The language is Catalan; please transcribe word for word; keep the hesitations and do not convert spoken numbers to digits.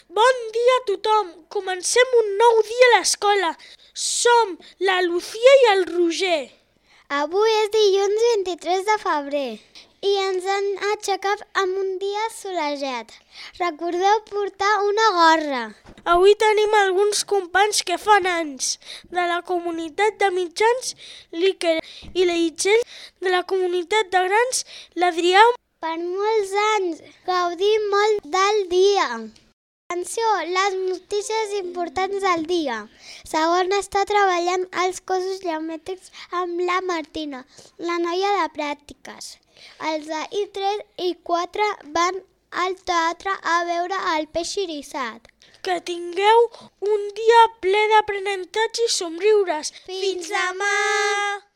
Bon dia a tothom! Comencem un nou dia a l'escola. Som la Lucía i el Roger. Avui és dilluns vint-i-tres de febrer i ens han aixecat amb un dia solejat. Recordeu portar una gorra. Avui tenim alguns companys que fan anys de la comunitat de mitjans, l'Iker i l'Itzel, de la comunitat de grans, l'Adrià. Per molts anys, gaudim molt del dia. Atenció, les notícies importants del dia. Segon està treballant als cossos geomètrics amb la Martina, la noia de pràctiques. Els de I tres i quatre van al teatre a veure el peix irisat. Que tingueu un dia ple d'aprenentatge i somriures. Fins demà!